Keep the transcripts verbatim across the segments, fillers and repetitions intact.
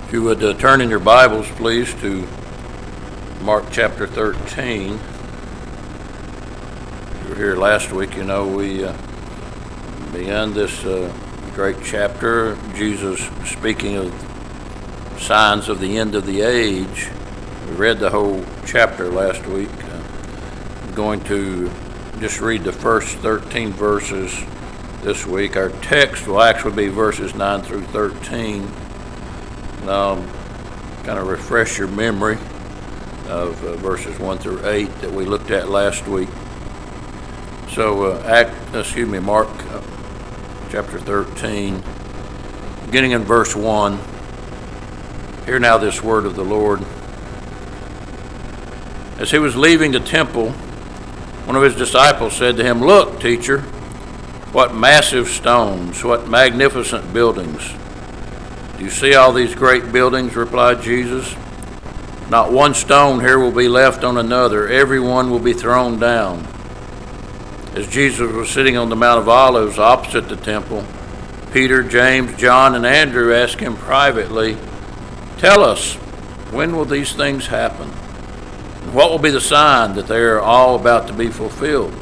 If you would uh, turn in your Bibles, please, to Mark chapter thirteen. If you were here last week, you know we uh, began this uh, great chapter, Jesus speaking of signs of the end of the age. We read the whole chapter last week. Uh, I'm going to just read the first thirteen verses this week. Our text will actually be verses nine through thirteen. Now, kind of refresh your memory of uh, verses one through eight that we looked at last week. So, uh, act, excuse me, Mark uh, chapter thirteen, beginning in verse one. Hear now this word of the Lord. As he was leaving the temple, one of his disciples said to him, "Look, teacher, what massive stones, what magnificent buildings." "Do you see all these great buildings?" replied Jesus. "Not one stone here will be left on another. Every one will be thrown down." As Jesus was sitting on the Mount of Olives opposite the temple, Peter, James, John, and Andrew asked him privately, "Tell us, when will these things happen? And what will be the sign that they are all about to be fulfilled?"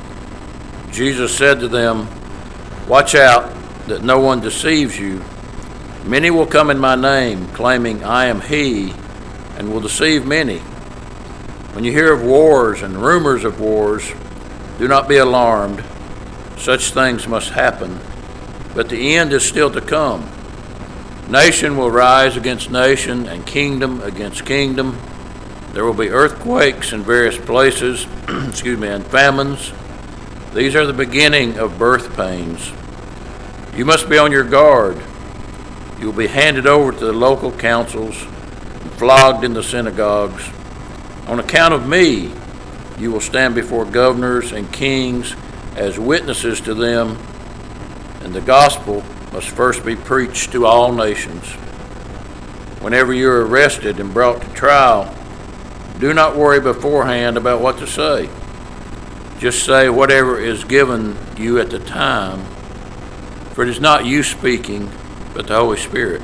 Jesus said to them, "Watch out that no one deceives you. Many will come in my name, claiming I am he, and will deceive many. When you hear of wars and rumors of wars, do not be alarmed. Such things must happen, but the end is still to come. Nation will rise against nation, and kingdom against kingdom. There will be earthquakes in various places, excuse me, and famines. These are the beginning of birth pains. You must be on your guard. You will be handed over to the local councils and flogged in the synagogues. On account of me, you will stand before governors and kings as witnesses to them, and the gospel must first be preached to all nations. Whenever you are arrested and brought to trial, do not worry beforehand about what to say. Just say whatever is given you at the time, for it is not you speaking, but the Holy Spirit.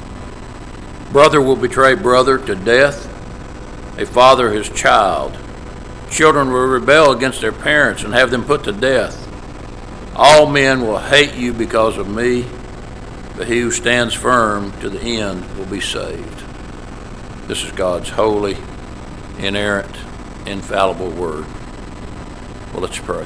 Brother will betray brother to death, a father his child. Children will rebel against their parents and have them put to death. All men will hate you because of me, but he who stands firm to the end will be saved." This is God's holy, inerrant, infallible word. Well, let's pray.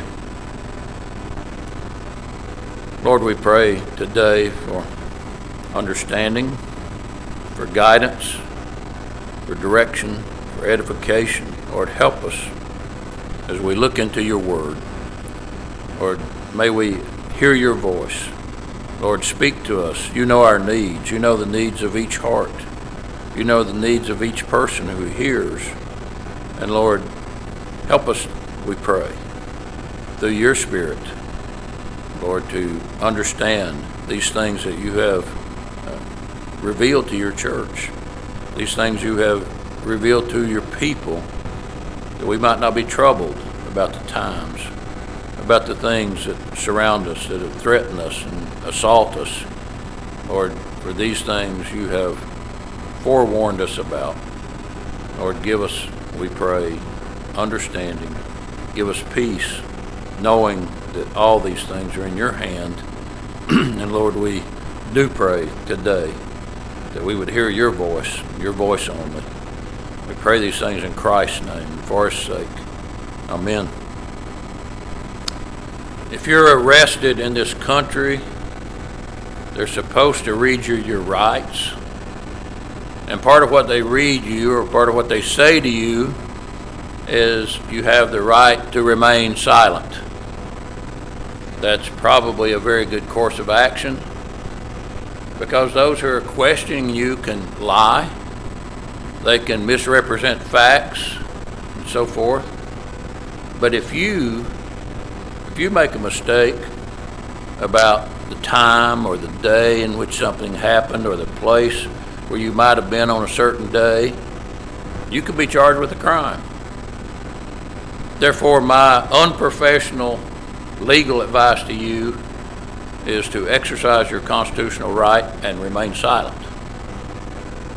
Lord, we pray today for understanding, for guidance, for direction, for edification. Lord, help us as we look into your word. Lord, may we hear your voice. Lord, speak to us. You know our needs. You know the needs of each heart. You know the needs of each person who hears. And Lord, help us, we pray, through your Spirit, Lord, to understand these things that you have uh, revealed to your church, these things you have revealed to your people, that we might not be troubled about the times, about the things that surround us, that have threatened us and assault us. Lord, for these things you have forewarned us about. Lord, give us, we pray, understanding. Give us peace, knowing that all these things are in your hand. And Lord, we do pray today that we would hear your voice, your voice only. We pray these things in Christ's name, for his sake. Amen. If you're arrested in this country, they're supposed to read you your rights. And part of what they read you, or part of what they say to you, is you have the right to remain silent. That's probably a very good course of action, because those who are questioning you can lie, they can misrepresent facts, and so forth. But if you, if you make a mistake about the time or the day in which something happened or the place where you might have been on a certain day, you could be charged with a crime. Therefore, my unprofessional legal advice to you is to exercise your constitutional right and remain silent.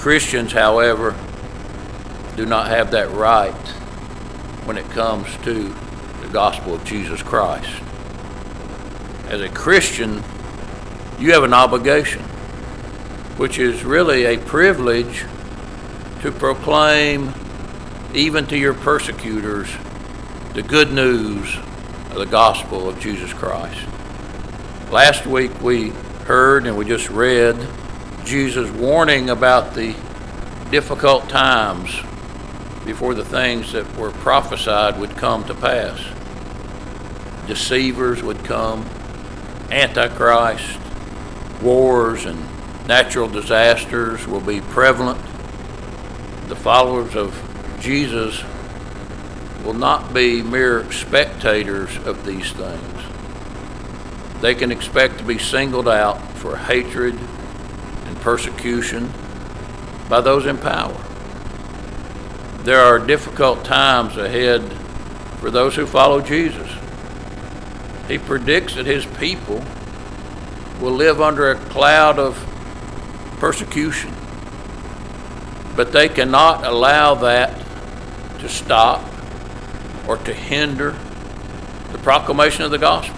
Christians, however, do not have that right when it comes to the gospel of Jesus Christ. As a Christian, you have an obligation, which is really a privilege, to proclaim even to your persecutors the good news of the gospel of Jesus Christ. Last week we heard and we just read Jesus warning about the difficult times before the things that were prophesied would come to pass. Deceivers would come, Antichrist, wars and natural disasters will be prevalent. The followers of Jesus will not be mere spectators of these things. They can expect to be singled out for hatred and persecution by those in power. There are difficult times ahead for those who follow Jesus. He predicts that his people will live under a cloud of persecution, but they cannot allow that to stop or to hinder the proclamation of the gospel.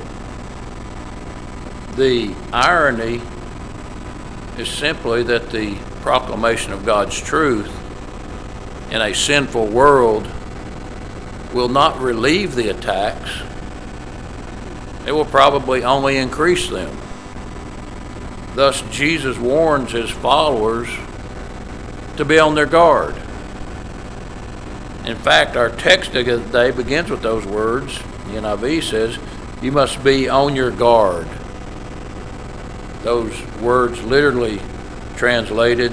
The irony is simply that the proclamation of God's truth in a sinful world will not relieve the attacks. It will probably only increase them. Thus, Jesus warns his followers to be on their guard. In fact, our text of the day begins with those words. The N I V says, you must be on your guard. Those words literally translated,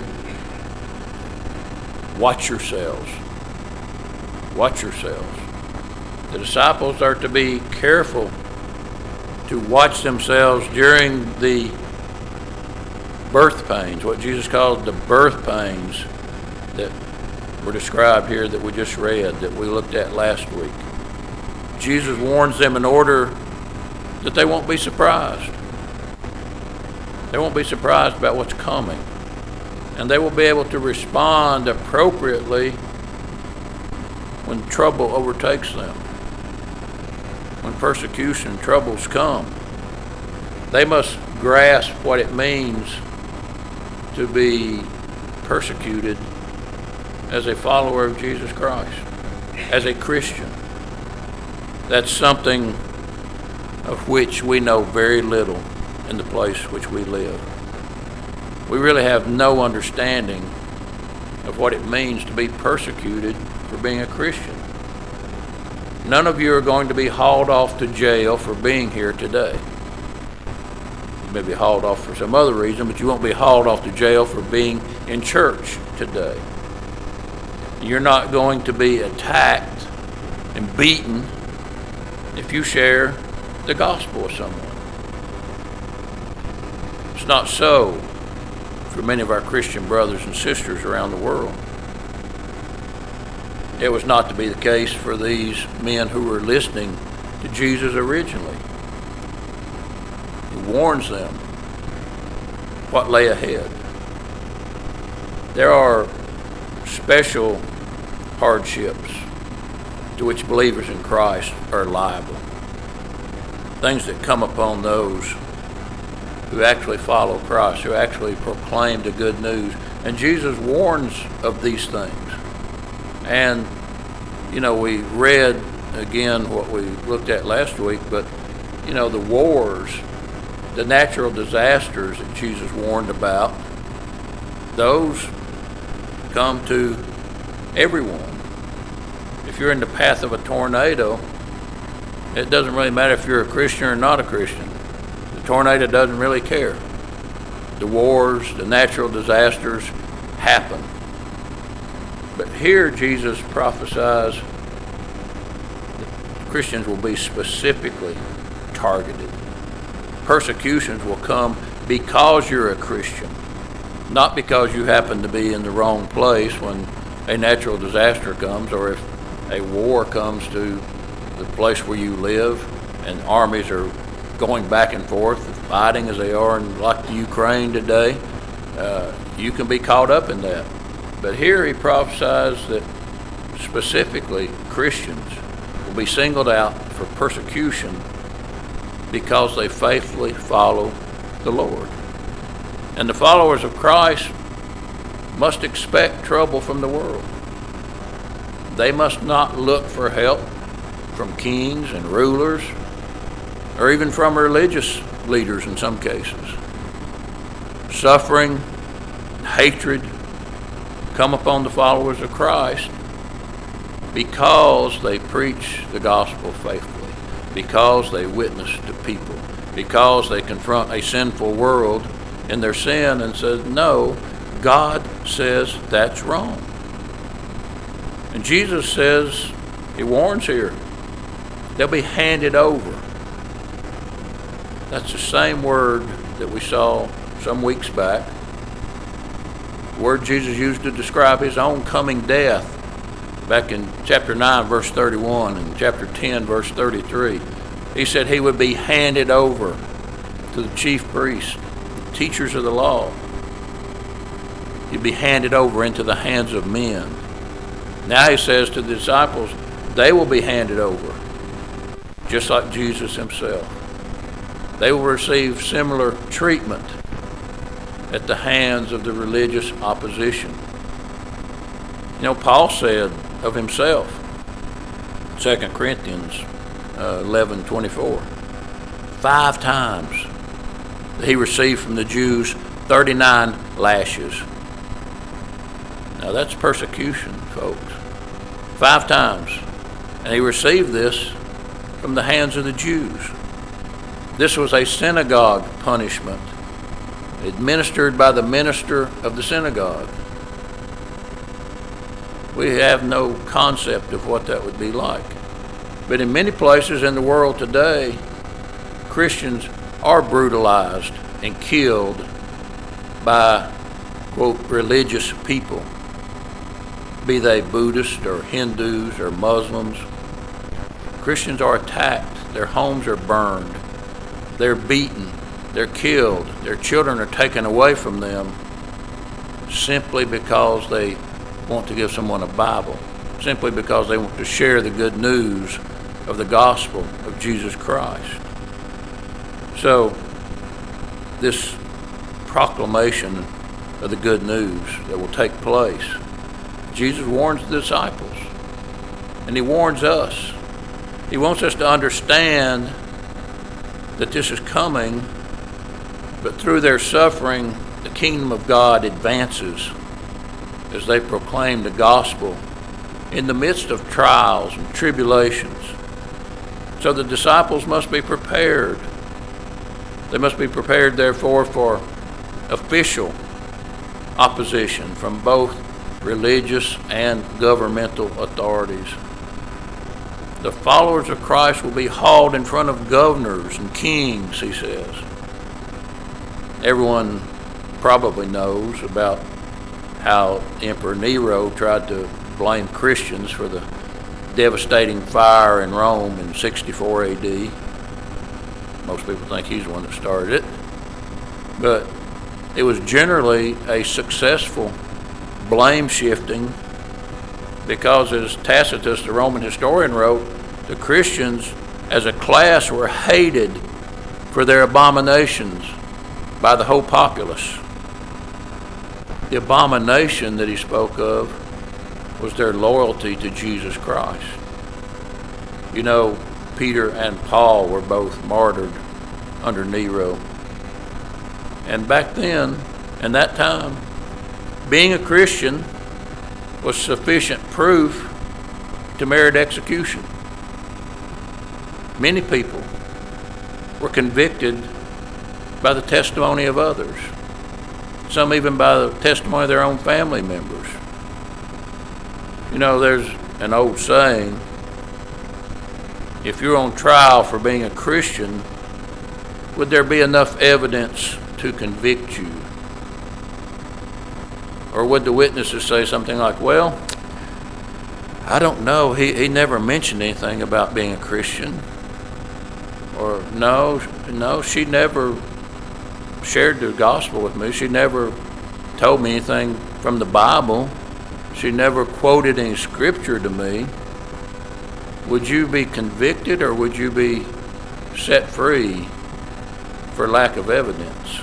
watch yourselves. Watch yourselves. The disciples are to be careful to watch themselves during the birth pains, what Jesus called the birth pains that were described here that we just read, that we looked at last week. Jesus warns them in order that they won't be surprised. They won't be surprised about what's coming. And they will be able to respond appropriately when trouble overtakes them. When persecution, troubles come. They must grasp what it means to be persecuted as a follower of Jesus Christ, as a Christian. That's something of which we know very little in the place which we live. We really have no understanding of what it means to be persecuted for being a Christian. None of you are going to be hauled off to jail for being here today. You may be hauled off for some other reason, but you won't be hauled off to jail for being in church today. You're not going to be attacked and beaten if you share the gospel with someone. It's not so for many of our Christian brothers and sisters around the world. It was not to be the case for these men who were listening to Jesus originally. He warns them what lay ahead. There are special hardships to which believers in Christ are liable. Things that come upon those who actually follow Christ, who actually proclaim the good news. And Jesus warns of these things. And, you know, we read again what we looked at last week, but, you know, the wars, the natural disasters that Jesus warned about, those come to everyone. If you're in the path of a tornado, it doesn't really matter if you're a Christian or not a Christian. The tornado doesn't really care. The wars, the natural disasters happen. But here Jesus prophesies that Christians will be specifically targeted. Persecutions will come because you're a Christian, not because you happen to be in the wrong place when a natural disaster comes, or if a war comes to the place where you live and armies are going back and forth, fighting as they are in like the Ukraine today. Uh, you can be caught up in that. But here he prophesies that specifically Christians will be singled out for persecution because they faithfully follow the Lord. And the followers of Christ must expect trouble from the world. They must not look for help from kings and rulers, or even from religious leaders in some cases. Suffering, hatred come upon the followers of Christ because they preach the gospel faithfully, because they witness to people, because they confront a sinful world in their sin and says, no, God says that's wrong. And Jesus says, he warns here, they'll be handed over. That's the same word that we saw some weeks back, the word Jesus used to describe his own coming death back in chapter nine, verse thirty-one, and chapter ten, verse thirty-three. He said he would be handed over to the chief priests, teachers of the law. He'd be handed over into the hands of men. Now he says to the disciples, they will be handed over, just like Jesus himself. They will receive similar treatment at the hands of the religious opposition. You know, Paul said of himself, Second Corinthians uh, eleven twenty-four, five times that he received from the Jews thirty-nine lashes. Now that's persecution, folks. Five times. And he received this from the hands of the Jews. This was a synagogue punishment administered by the minister of the synagogue. We have no concept of what that would be like. But in many places in the world today, Christians are brutalized and killed by, quote, religious people, be they Buddhists or Hindus or Muslims. Christians are attacked, their homes are burned, they're beaten, they're killed, their children are taken away from them simply because they want to give someone a Bible, simply because they want to share the good news of the gospel of Jesus Christ. So, this proclamation of the good news that will take place, Jesus warns the disciples, and he warns us. He wants us to understand that this is coming, but through their suffering, the kingdom of God advances as they proclaim the gospel in the midst of trials and tribulations. So the disciples must be prepared. They must be prepared, therefore, for official opposition from both religious and governmental authorities. The followers of Christ will be hauled in front of governors and kings, he says. Everyone probably knows about how Emperor Nero tried to blame Christians for the devastating fire in Rome in sixty-four A D. Most people think he's the one that started it. But it was generally a successful blame shifting because, as Tacitus, the Roman historian, wrote, the Christians as a class were hated for their abominations by the whole populace. The abomination that he spoke of was their loyalty to Jesus Christ. You know, Peter and Paul were both martyred under Nero. And back then, in that time, being a Christian was sufficient proof to merit execution. Many people were convicted by the testimony of others, some even by the testimony of their own family members. You know, there's an old saying, if you're on trial for being a Christian, would there be enough evidence to convict you? Or would the witnesses say something like, well, I don't know, he, he never mentioned anything about being a Christian. Or no, no, she never shared the gospel with me. She never told me anything from the Bible. she never quoted any scripture to me, would you be convicted or would you be set free for lack of evidence?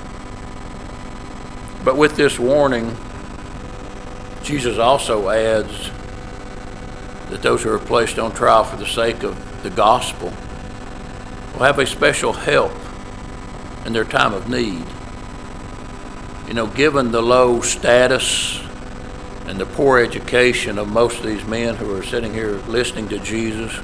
But with this warning, Jesus also adds that those who are placed on trial for the sake of the gospel will have a special help in their time of need. You know, given the low status and the poor education of most of these men who are sitting here listening to Jesus,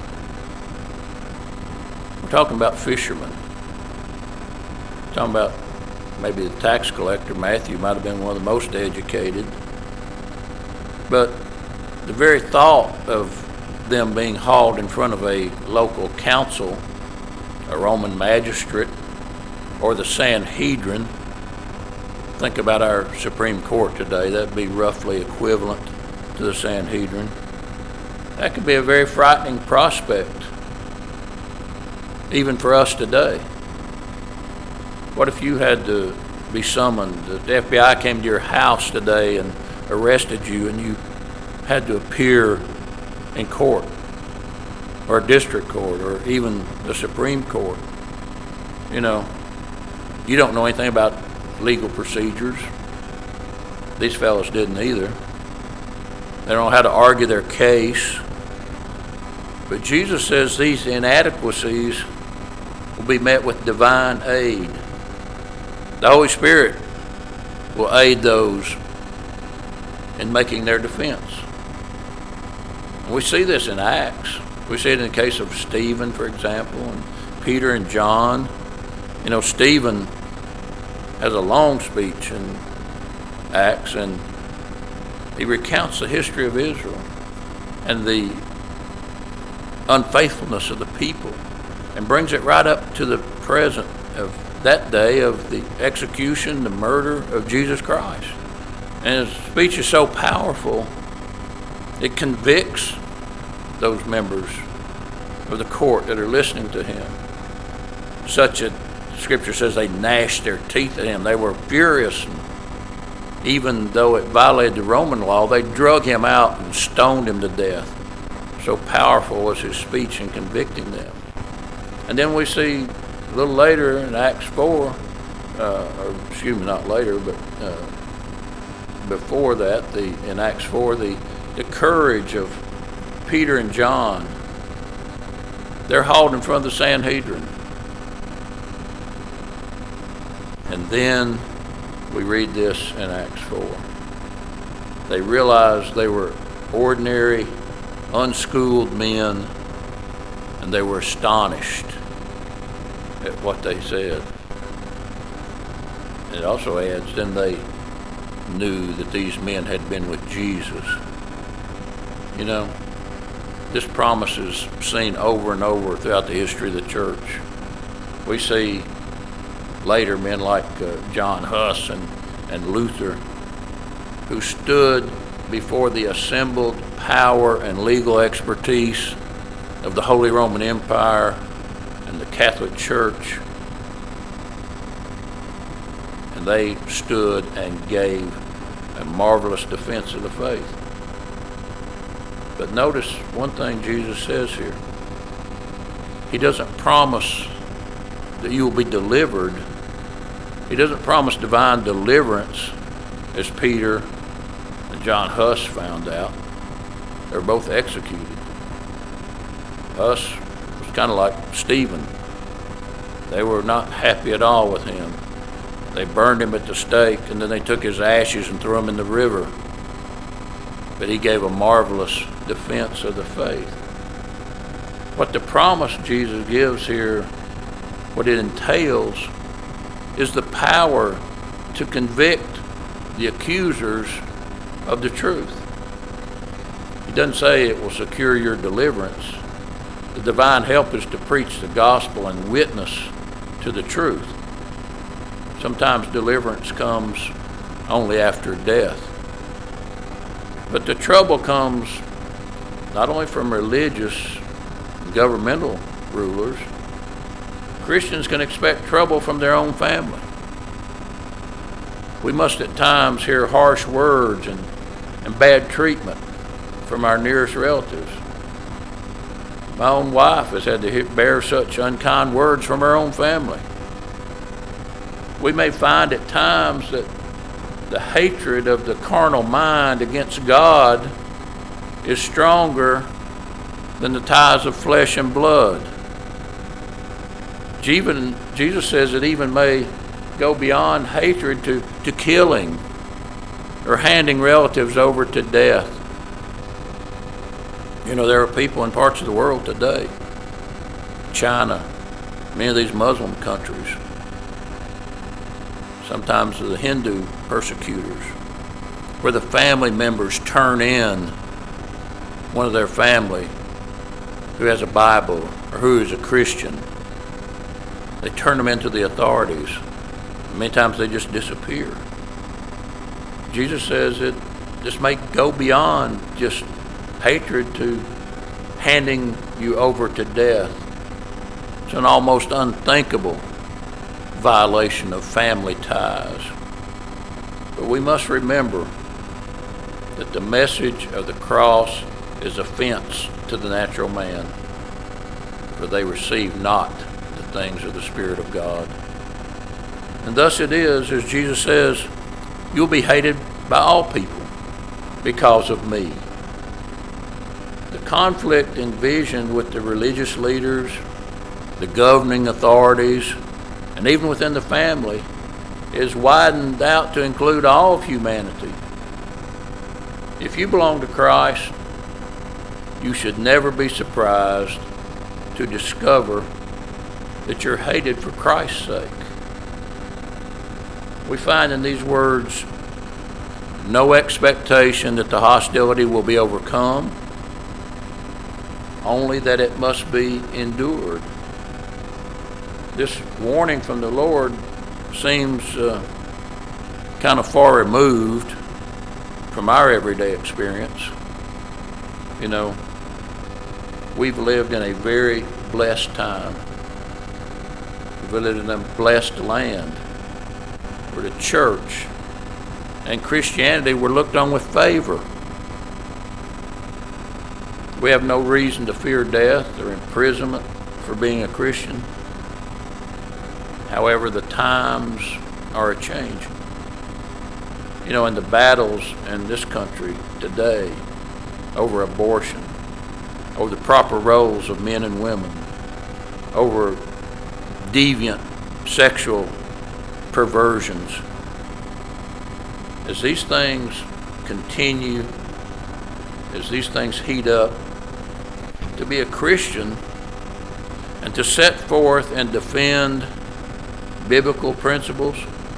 we're talking about fishermen. We're talking about maybe the tax collector. Matthew might have been one of the most educated. But the very thought of them being hauled in front of a local council, a Roman magistrate, or the Sanhedrin. Think about our Supreme Court today. That'd be roughly equivalent to the Sanhedrin. That could be a very frightening prospect, even for us today. What if you had to be summoned? The F B I came to your house today and arrested you, and you had to appear in court, or a district court, or even the Supreme Court. You know, you don't know anything about legal procedures. These fellows didn't either. They don't know how to argue their case. But Jesus says these inadequacies will be met with divine aid. The Holy Spirit will aid those in making their defense. And we see this in Acts. We see it in the case of Stephen, for example, and Peter and John. You know, Stephen has a long speech in Acts, and he recounts the history of Israel and the unfaithfulness of the people, and brings it right up to the present of that day of the execution, the murder of Jesus Christ. And his speech is so powerful, it convicts those members of the court that are listening to him, such that Scripture says they gnashed their teeth at him. They were furious. And even though it violated the Roman law, they drug him out and stoned him to death. So powerful was his speech in convicting them. And then we see a little later in Acts four, uh, or excuse me, not later, but uh, before that, the in Acts four, the, the courage of Peter and John. They're hauled in front of the Sanhedrin. And then we read this in Acts four. They realized they were ordinary, unschooled men, and they were astonished at what they said. It also adds, then they knew that these men had been with Jesus. You know, this promise is seen over and over throughout the history of the church. We see later men like uh, John Huss and, and Luther, who stood before the assembled power and legal expertise of the Holy Roman Empire and the Catholic Church, and they stood and gave a marvelous defense of the faith. But notice one thing Jesus says here. He doesn't promise that you will be delivered. He doesn't promise divine deliverance, as Peter and John Huss found out. They were both executed. Huss was kind of like Stephen. They were not happy at all with him. They burned him at the stake, and then they took his ashes and threw him in the river. But he gave a marvelous defense of the faith. What the promise Jesus gives here, what it entails, is the power to convict the accusers of the truth. He doesn't say it will secure your deliverance. The divine help is to preach the gospel and witness to the truth. Sometimes deliverance comes only after death. But the trouble comes not only from religious and governmental rulers. Christians can expect trouble from their own family. We must at times hear harsh words and, and bad treatment from our nearest relatives. My own wife has had to bear such unkind words from her own family. We may find at times that the hatred of the carnal mind against God is stronger than the ties of flesh and blood. Even, Jesus says it even may go beyond hatred to, to killing or handing relatives over to death. You know, there are people in parts of the world today, China, many of these Muslim countries, sometimes the Hindu persecutors, where the family members turn in one of their family who has a Bible or who is a Christian. They turn them into the authorities. Many times they just disappear. Jesus says that this may go beyond just hatred to handing you over to death. It's an almost unthinkable violation of family ties. But we must remember that the message of the cross is offense to the natural man, for they receive not the things of the Spirit of God. And thus it is, as Jesus says, you'll be hated by all people because of me. The conflict envisioned with the religious leaders, the governing authorities, and even within the family is widened out to include all of humanity. If you belong to Christ, you should never be surprised to discover that you're hated for Christ's sake. We find in these words no expectation that the hostility will be overcome, only that it must be endured. This warning from the Lord seems uh, kind of far removed from our everyday experience. You know, we've lived in a very blessed time. We've lived in a blessed land where the church and Christianity were looked on with favor. We have no reason to fear death or imprisonment for being a Christian. However, the times are a-changing. You know, in the battles in this country today over abortion, over the proper roles of men and women, over deviant sexual perversions, as these things continue, as these things heat up, to be a Christian and to set forth and defend biblical principles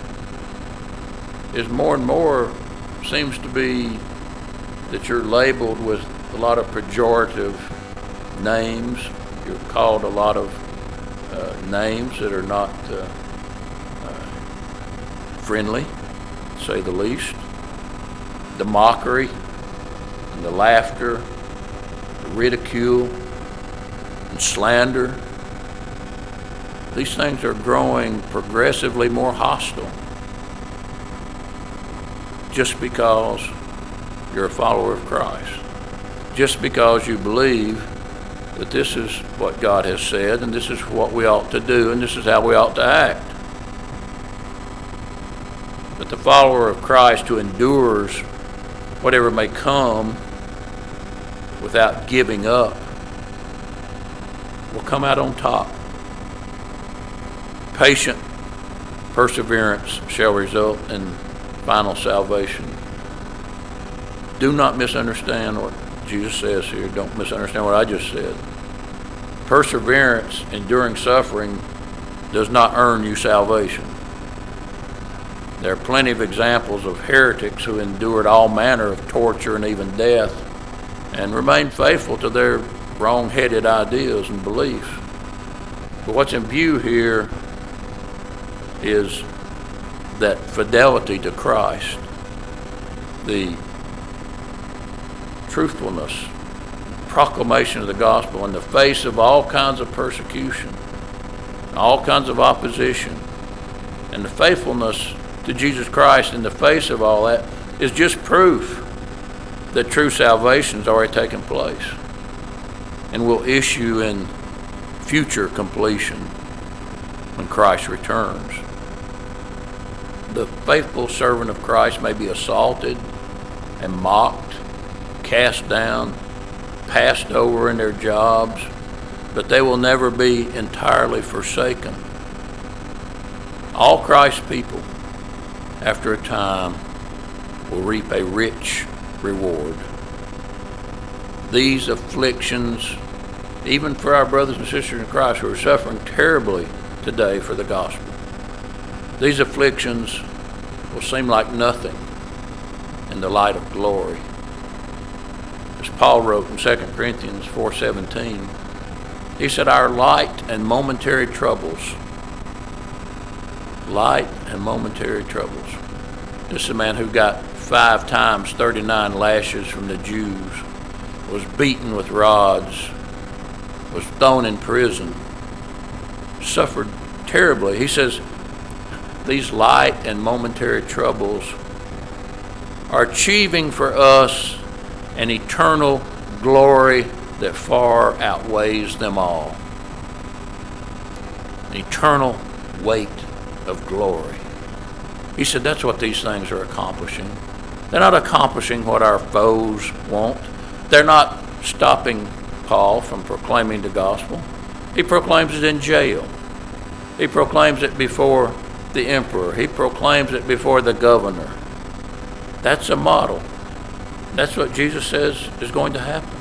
is more and more seems to be that you're labeled with a lot of pejorative names. You're called a lot of uh, names that are not uh, uh, friendly, to say the least. The mockery and the laughter, the ridicule and slander. These things are growing progressively more hostile just because you're a follower of Christ, just because you believe that this is what God has said and this is what we ought to do and this is how we ought to act. But the follower of Christ who endures whatever may come without giving up will come out on top. Patient perseverance shall result in final salvation. Do not misunderstand what Jesus says here. Don't misunderstand what I just said. Perseverance, enduring suffering, does not earn you salvation. There are plenty of examples of heretics who endured all manner of torture and even death and remained faithful to their wrong-headed ideas and beliefs. But what's in view here is that fidelity to Christ, the truthfulness, proclamation of the gospel in the face of all kinds of persecution, all kinds of opposition, and the faithfulness to Jesus Christ in the face of all that is just proof that true salvation's already taken place and will issue in future completion when Christ returns. The faithful servant of Christ may be assaulted and mocked, cast down, passed over in their jobs, but they will never be entirely forsaken. All Christ's people, after a time, will reap a rich reward. These afflictions, even for our brothers and sisters in Christ who are suffering terribly today for the gospel, these afflictions will seem like nothing in the light of glory. As Paul wrote in Second Corinthians four seventeen, he said, our light and momentary troubles, light and momentary troubles. This is a man who got five times thirty-nine lashes from the Jews, was beaten with rods, was thrown in prison, suffered terribly. He says, these light and momentary troubles are achieving for us an eternal glory that far outweighs them all. An eternal weight of glory. He said that's what these things are accomplishing. They're not accomplishing what our foes want. They're not stopping Paul from proclaiming the gospel. He proclaims it in jail. He proclaims it before the emperor. He proclaims it before the governor. That's a model. That's what Jesus says is going to happen.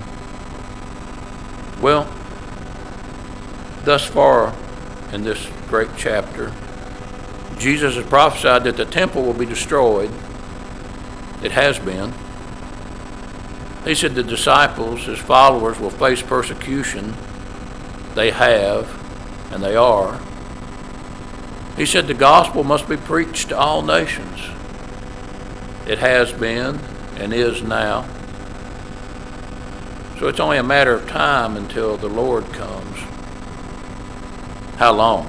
Well, thus far in this great chapter, Jesus has prophesied that the temple will be destroyed. It has been. He said the disciples, his followers, will face persecution. They have, and they are. He said the gospel must be preached to all nations. It has been and is now. So it's only a matter of time until the Lord comes. How long?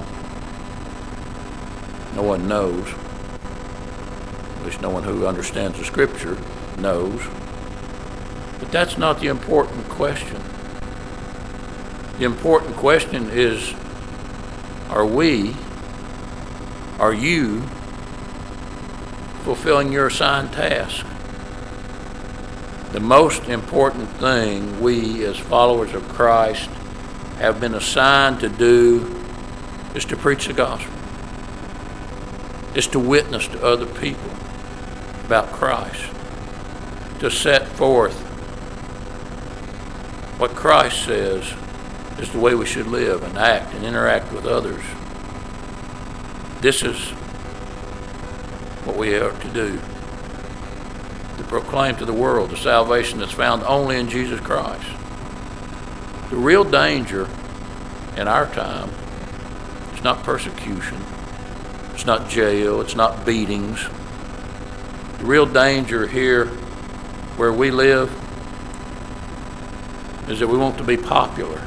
No one knows. At least no one who understands the Scripture knows. But that's not the important question. The important question is, are we, are you fulfilling your assigned task? The most important thing we as followers of Christ have been assigned to do is to preach the gospel. Is to witness to other people about Christ. To set forth what Christ says is the way we should live and act and interact with others. This is what we are to do. To proclaim to the world the salvation that's found only in Jesus Christ. The real danger in our time is not persecution. It's not jail. It's not beatings. The real danger here where we live is that we want to be popular.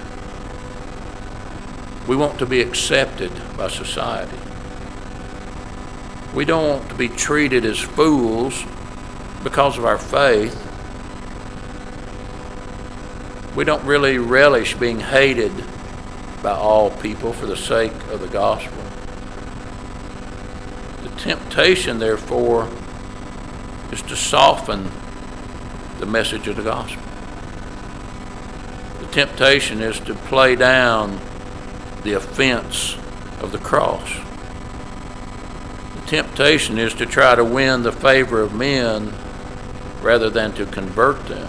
We want to be accepted by society. We don't want to be treated as fools because of our faith. We don't really relish being hated by all people for the sake of the gospel. The temptation, therefore, is to soften the message of the gospel. The temptation is to play down the offense of the cross. The temptation is to try to win the favor of men rather than to convert them.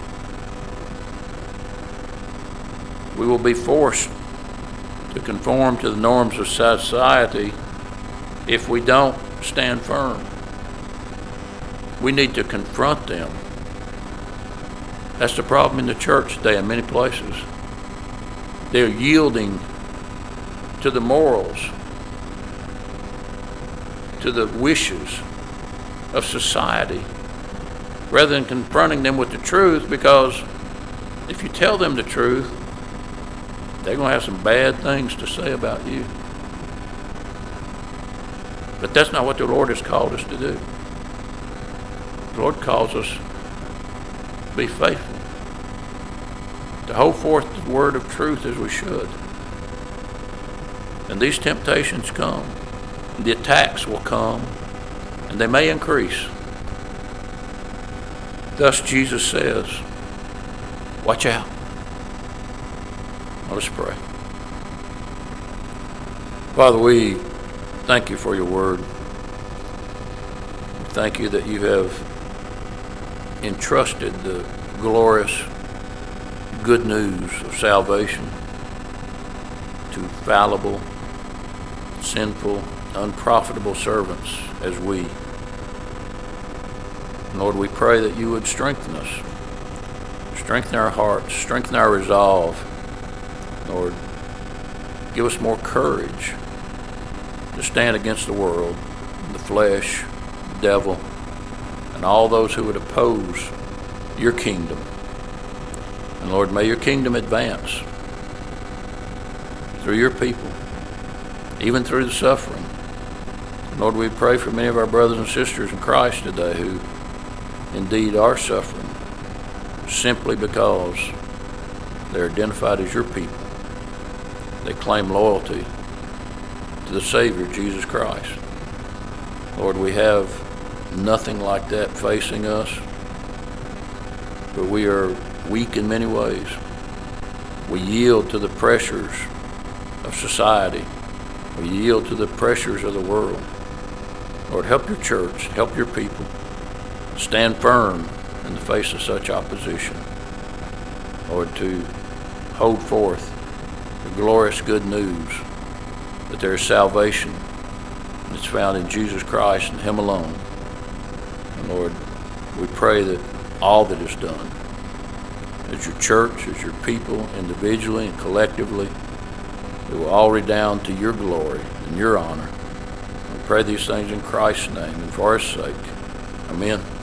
We will be forced to conform to the norms of society if we don't stand firm. We need to confront them. That's the problem in the church today in many places. They're yielding to the morals, to the wishes of society, rather than confronting them with the truth, because if you tell them the truth, they're going to have some bad things to say about you. But that's not what the Lord has called us to do. The Lord calls us be faithful, to hold forth the word of truth as we should. And these temptations come, the attacks will come, and they may increase. Thus Jesus says, watch out. Let us pray. Father, we thank you for your word. We thank you that you have entrusted the glorious good news of salvation to fallible, sinful, unprofitable servants as we. Lord, we pray that you would strengthen us, strengthen our hearts, strengthen our resolve. Lord, give us more courage to stand against the world, the flesh, the devil, and all those who would oppose your kingdom. And Lord, may your kingdom advance through your people, even through the suffering. Lord, we pray for many of our brothers and sisters in Christ today who indeed are suffering simply because they're identified as your people. They claim loyalty to the Savior, Jesus Christ. Lord, we have nothing like that facing us, but we are weak in many ways. We yield to the pressures of society. We yield to the pressures of the world. Lord, help your church, help your people stand firm in the face of such opposition. Lord, to hold forth the glorious good news that there is salvation that's found in Jesus Christ and him alone. And Lord, we pray that all that is done as your church, as your people, individually and collectively, it will all redound to your glory and your honor. We pray these things in Christ's name and for his sake. Amen.